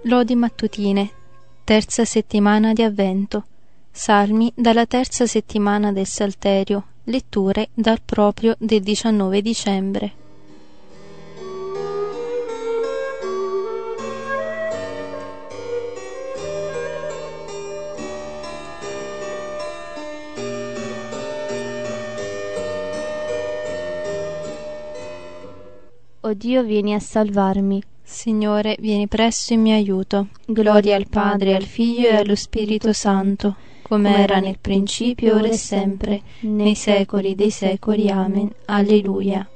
Lodi mattutine, terza settimana di Avvento. Salmi dalla terza settimana del Salterio. Letture dal proprio del 19 dicembre. O Dio, vieni a salvarmi. Signore, vieni presto in mio aiuto. Gloria al Padre, al Figlio e allo Spirito Santo, come era nel principio, ora e sempre, nei secoli dei secoli. Amen. Alleluia.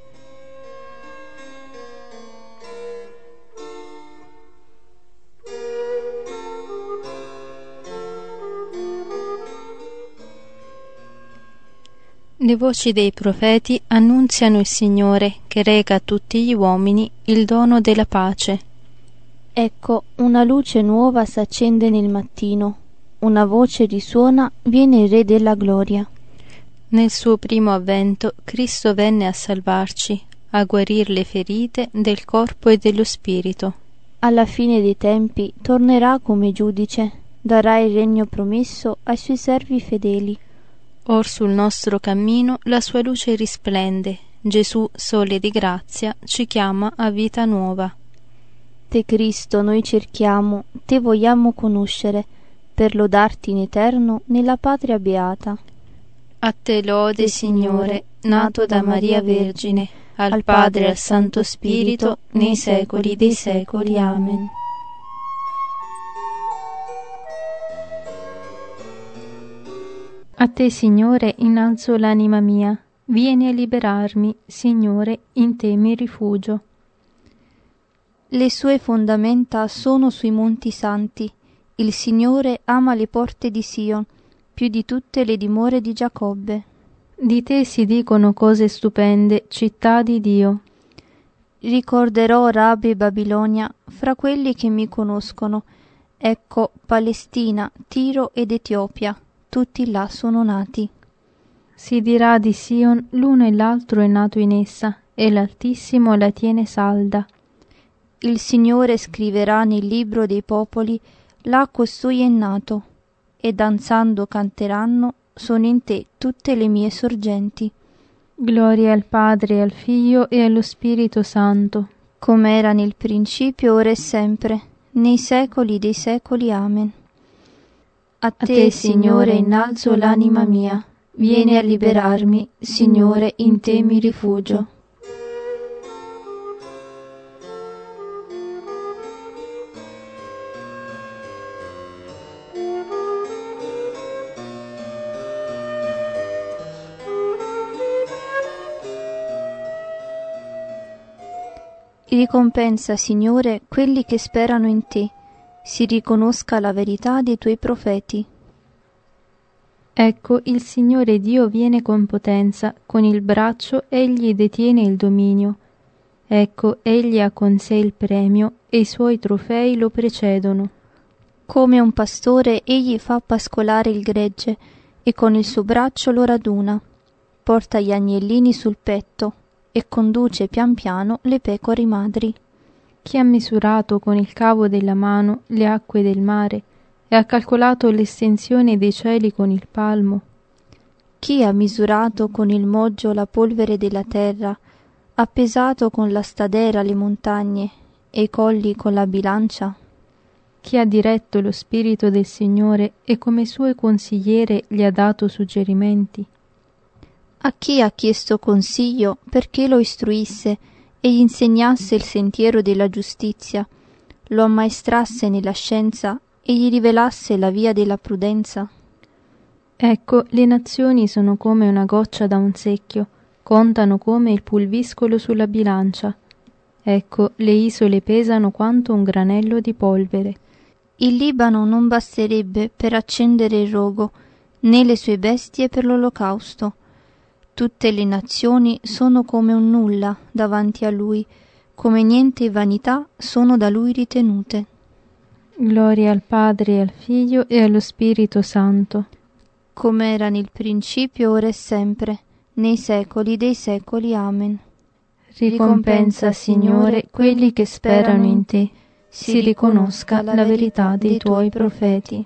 Le voci dei profeti annunziano il Signore che reca a tutti gli uomini il dono della pace. Ecco, una luce nuova s'accende nel mattino, una voce risuona, viene il Re della gloria. Nel suo primo avvento Cristo venne a salvarci, a guarir le ferite del corpo e dello spirito. Alla fine dei tempi tornerà come giudice, darà il regno promesso ai suoi servi fedeli. Or sul nostro cammino la sua luce risplende, Gesù, sole di grazia, ci chiama a vita nuova. Te Cristo noi cerchiamo, te vogliamo conoscere, per lodarti in eterno nella patria beata. A te lode, Signore, nato da Maria Vergine, al Padre e al Santo Spirito, nei secoli dei secoli. Amen. A te, Signore, innalzo l'anima mia, vieni a liberarmi, Signore, in te mi rifugio. Le sue fondamenta sono sui monti santi, il Signore ama le porte di Sion, più di tutte le dimore di Giacobbe. Di te si dicono cose stupende, città di Dio. Ricorderò Rabi e Babilonia fra quelli che mi conoscono. Ecco Palestina, Tiro ed Etiopia. Tutti là sono nati. Si dirà di Sion, l'uno e l'altro è nato in essa, e l'Altissimo la tiene salda. Il Signore scriverà nel libro dei popoli, là costui è nato, e danzando canteranno, sono in te tutte le mie sorgenti. Gloria al Padre, al Figlio e allo Spirito Santo, come era nel principio, ora e sempre, nei secoli dei secoli. Amen. A te, Signore, innalzo l'anima mia, vieni a liberarmi, Signore, in te mi rifugio. Ricompensa, Signore, quelli che sperano in te, si riconosca la verità dei tuoi profeti. Ecco, il Signore Dio viene con potenza, con il braccio egli detiene il dominio. Ecco, egli ha con sé il premio e i suoi trofei lo precedono. Come un pastore egli fa pascolare il gregge e con il suo braccio lo raduna, porta gli agnellini sul petto e conduce pian piano le pecore madri. Chi ha misurato con il cavo della mano le acque del mare e ha calcolato l'estensione dei cieli con il palmo? Chi ha misurato con il moggio la polvere della terra, ha pesato con la stadera le montagne e i colli con la bilancia? Chi ha diretto lo Spirito del Signore e come suo consigliere gli ha dato suggerimenti? A chi ha chiesto consiglio perché lo istruisse e gli insegnasse il sentiero della giustizia, lo ammaestrasse nella scienza e gli rivelasse la via della prudenza? Ecco, le nazioni sono come una goccia da un secchio, contano come il pulviscolo sulla bilancia. Ecco, le isole pesano quanto un granello di polvere. Il Libano non basterebbe per accendere il rogo, né le sue bestie per l'olocausto. Tutte le nazioni sono come un nulla davanti a lui, come niente vanità sono da lui ritenute. Gloria al Padre, al Figlio e allo Spirito Santo, come era nel principio, ora e sempre, nei secoli dei secoli. Amen. Ricompensa, Signore, quelli che sperano in te, si riconosca la verità dei tuoi profeti.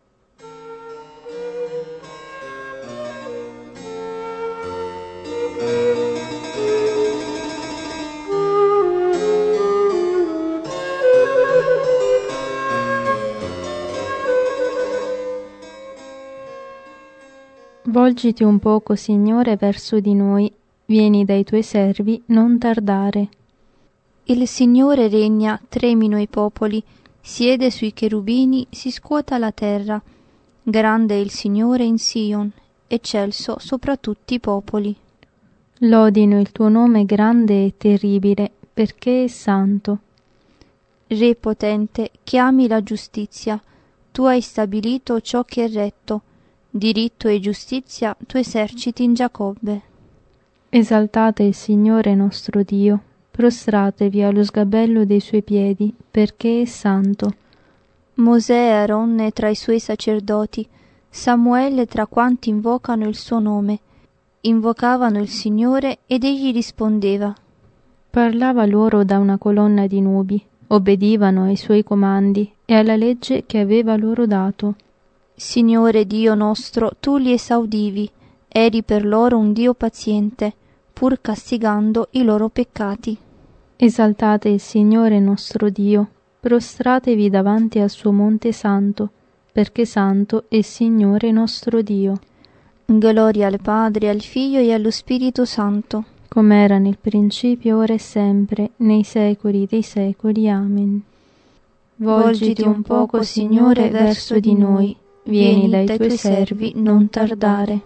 Volgiti un poco, Signore, verso di noi, vieni dai tuoi servi, non tardare. Il Signore regna, tremino i popoli, siede sui cherubini, si scuota la terra. Grande è il Signore in Sion, eccelso sopra tutti i popoli. Lodino il tuo nome grande e terribile, perché è santo. Re potente, chiami la giustizia, tu hai stabilito ciò che è retto. Diritto e giustizia tu eserciti in Giacobbe. Esaltate il Signore nostro Dio, prostratevi allo sgabello dei suoi piedi, perché è santo. Mosè e Aronne tra i suoi sacerdoti, Samuele tra quanti invocano il suo nome. Invocavano il Signore ed egli rispondeva. Parlava loro da una colonna di nubi, obbedivano ai suoi comandi e alla legge che aveva loro dato. Signore Dio nostro, tu li esaudivi, eri per loro un Dio paziente, pur castigando i loro peccati. Esaltate il Signore nostro Dio, prostratevi davanti al suo monte santo, perché santo è il Signore nostro Dio. Gloria al Padre, al Figlio e allo Spirito Santo, come era nel principio, ora e sempre, nei secoli dei secoli. Amen. Volgiti un poco, Signore, verso di noi, vieni dai tuoi servi, non tardare.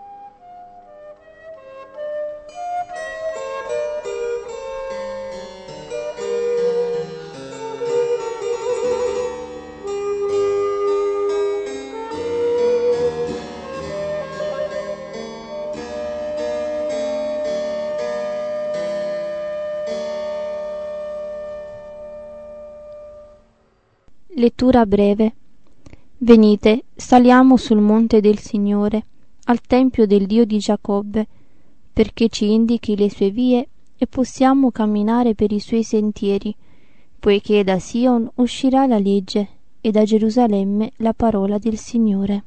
Lettura breve. Venite, saliamo sul monte del Signore, al tempio del Dio di Giacobbe, perché ci indichi le sue vie e possiamo camminare per i suoi sentieri, poiché da Sion uscirà la legge e da Gerusalemme la parola del Signore.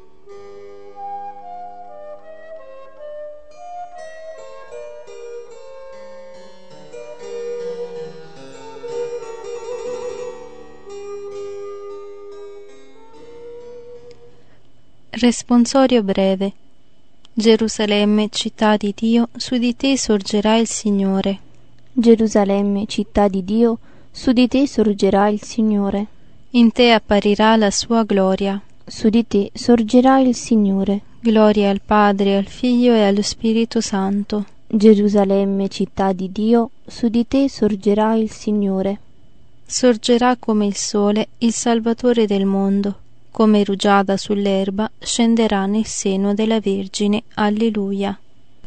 Responsorio breve. Gerusalemme, città di Dio, su di te sorgerà il Signore. Gerusalemme, città di Dio, su di te sorgerà il Signore. In te apparirà la sua gloria. Su di te sorgerà il Signore. Gloria al Padre, al Figlio e allo Spirito Santo. Gerusalemme, città di Dio, su di te sorgerà il Signore. Sorgerà come il sole, il Salvatore del mondo. Come rugiada sull'erba, scenderà nel seno della Vergine. Alleluia.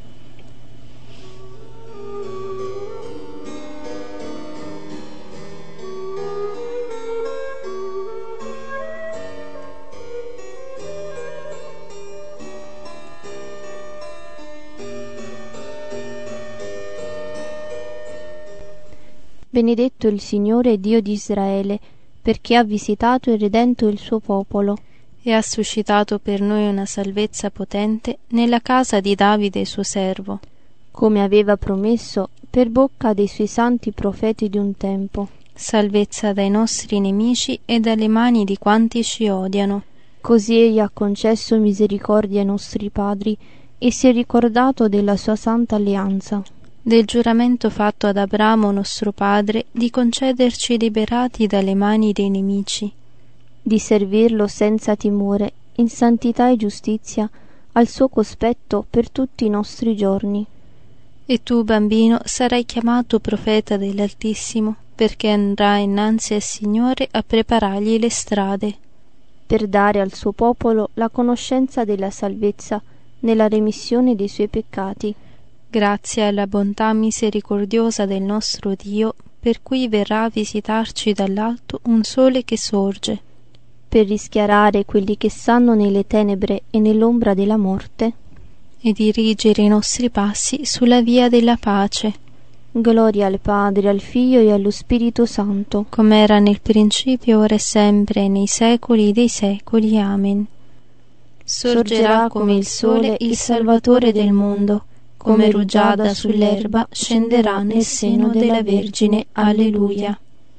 Benedetto il Signore Dio di Israele, perché ha visitato e redento il suo popolo e ha suscitato per noi una salvezza potente nella casa di Davide suo servo, come aveva promesso per bocca dei suoi santi profeti di un tempo. Salvezza dai nostri nemici e dalle mani di quanti ci odiano. Così egli ha concesso misericordia ai nostri padri e si è ricordato della sua santa alleanza, del giuramento fatto ad Abramo nostro padre di concederci liberati dalle mani dei nemici, di servirlo senza timore, in santità e giustizia, al suo cospetto per tutti i nostri giorni. E tu, bambino, sarai chiamato profeta dell'Altissimo, perché andrai innanzi al Signore a preparargli le strade, per dare al suo popolo la conoscenza della salvezza nella remissione dei suoi peccati. Grazie alla bontà misericordiosa del nostro Dio, per cui verrà a visitarci dall'alto un sole che sorge, per rischiarare quelli che stanno nelle tenebre e nell'ombra della morte, e dirigere i nostri passi sulla via della pace. Gloria al Padre, al Figlio e allo Spirito Santo, come era nel principio, ora e sempre, nei secoli dei secoli. Amen. Sorgerà come il sole il Salvatore del mondo, come rugiada sull'erba scenderà nel seno della Vergine. Alleluia.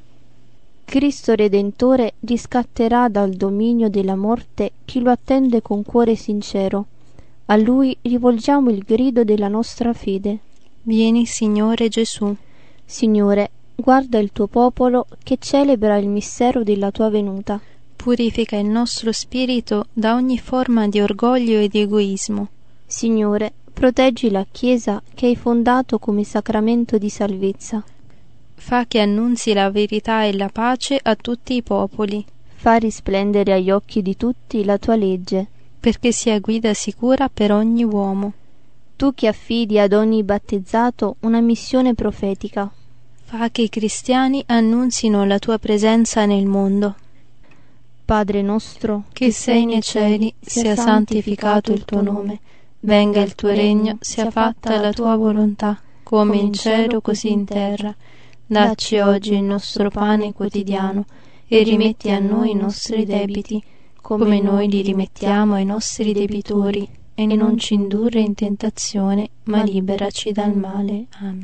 Cristo Redentore riscatterà dal dominio della morte chi lo attende con cuore sincero. A Lui rivolgiamo il grido della nostra fede. Vieni, Signore Gesù. Signore, guarda il tuo popolo che celebra il mistero della tua venuta. Purifica il nostro spirito da ogni forma di orgoglio e di egoismo. Signore, proteggi la Chiesa che hai fondato come sacramento di salvezza. Fa che annunzi la verità e la pace a tutti i popoli. Fa risplendere agli occhi di tutti la tua legge, perché sia guida sicura per ogni uomo. Tu che affidi ad ogni battezzato una missione profetica. Fa che i cristiani annunzino la tua presenza nel mondo. Padre nostro, che sei nei cieli, sia santificato il tuo nome. Venga il tuo regno, sia fatta la tua volontà, come in cielo così in terra. Dacci oggi il nostro pane quotidiano e rimetti a noi i nostri debiti, come noi li rimettiamo ai nostri debitori, e non ci indurre in tentazione, ma liberaci dal male. Amen.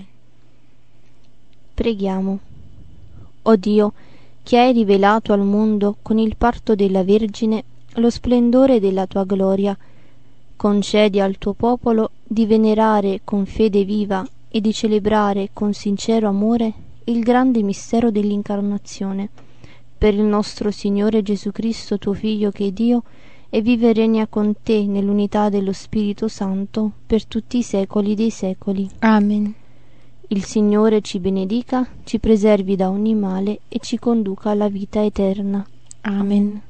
Preghiamo. O Dio, che hai rivelato al mondo con il parto della Vergine lo splendore della tua gloria, concedi al tuo popolo di venerare con fede viva e di celebrare con sincero amore il grande mistero dell'incarnazione. Per il nostro Signore Gesù Cristo, tuo Figlio, che è Dio, e vive e regna con te nell'unità dello Spirito Santo per tutti i secoli dei secoli. Amen. Il Signore ci benedica, ci preservi da ogni male e ci conduca alla vita eterna. Amen.